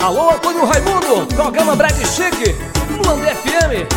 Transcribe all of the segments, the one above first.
Alô, Antônio Raimundo, programa Brega Chique, no André FM.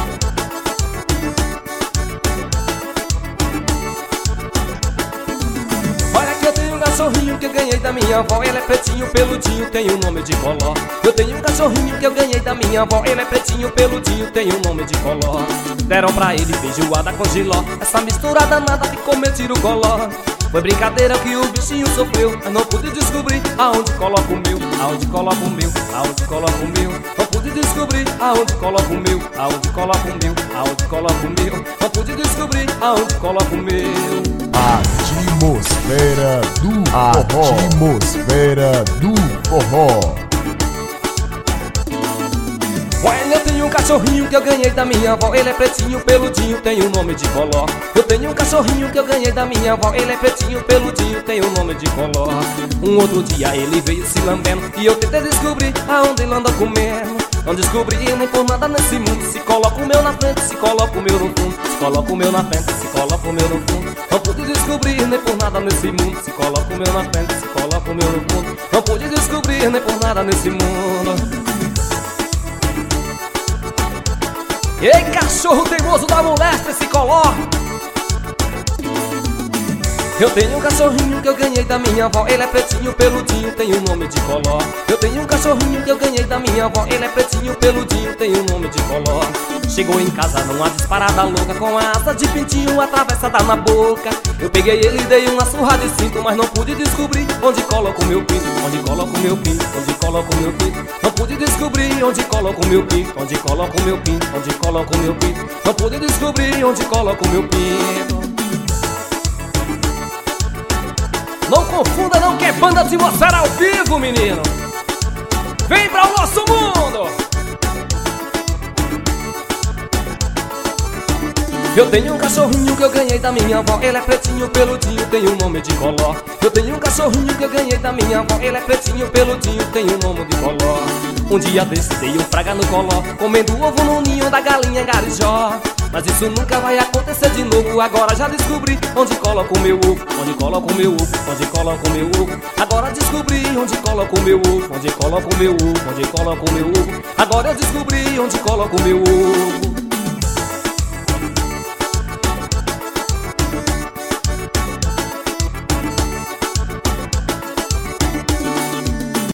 Olha que eu tenho um cachorrinho que eu ganhei da minha avó. Ele é pretinho, peludinho, tem o nome de Coló. Eu tenho um cachorrinho que eu ganhei da minha avó. Ele é pretinho, peludinho, tem o nome de Coló. Deram pra ele feijoada com giló. Essa mistura danada ficou meio o coló. Foi brincadeira que o bichinho sofreu. Eu não pude descobrir aonde coloco o meu. Aonde coloco o meu, aonde coloco o meu. Não pude descobrir aonde coloco o meu. Aonde coloco o meu, aonde coloco o meu. Não pude descobrir aonde coloco o meu. Atmosfera do forró. Atmosfera do forró. Olha, eu tenho um cachorrinho que eu ganhei da minha avó. Ele é pretinho, peludinho, tem o nome de Coló. Eu tenho um cachorrinho que eu ganhei da minha avó. Ele é pretinho, peludinho, tem o nome de Coló. Um outro dia ele veio se lambendo e eu tentei descobrir aonde ele anda comendo. Não descobri nem por nada nesse mundo. Se coloca o meu na frente, se coloca o meu no fundo. Se coloca o meu na frente, se coloca o meu no fundo. Não pude descobrir nem por nada nesse mundo. Se coloca o meu na frente, se coloca o meu no fundo. Não pude descobrir nem por nada nesse mundo. Ei, cachorro teimoso da molesta, esse Coló. Eu tenho um cachorrinho que eu ganhei da minha avó. Ele é pretinho, peludinho, tem o nome de Coló. Eu tenho um cachorrinho que eu ganhei da minha avó. Ele é pretinho, peludinho, tem o nome de Coló. Chegou em casa numa disparada louca, com a asa de pintinho atravessada na boca. Eu peguei ele e dei uma surra de cinto, mas não pude descobrir onde coloco o meu pinto. Onde coloco o meu pinto, onde coloco o meu pinto. Não pude descobrir onde coloco o meu pinto. Onde coloco o meu pinto, onde coloco o meu pinto. Não pude descobrir onde coloco o meu pinto. Não confunda não que é banda de Atmosfera ao vivo, menino. Vem para o nosso mundo. Eu tenho um cachorrinho que eu ganhei da minha avó. Ele é pretinho, peludinho, tem o nome de Coló. Eu tenho um cachorrinho que eu ganhei da minha avó. Ele é pretinho, peludinho, tem o nome de Coló. Um dia desse dei um praga no Coló, comendo ovo no ninho da galinha garijó. Mas isso nunca vai acontecer de novo. Agora já descobri onde coloco o meu ovo. Onde coloco o meu ovo, onde coloco o meu ovo. Agora descobri onde coloco o meu ovo. Onde coloco o meu ovo, onde coloco o meu ovo. Agora eu descobri onde coloco o meu ovo.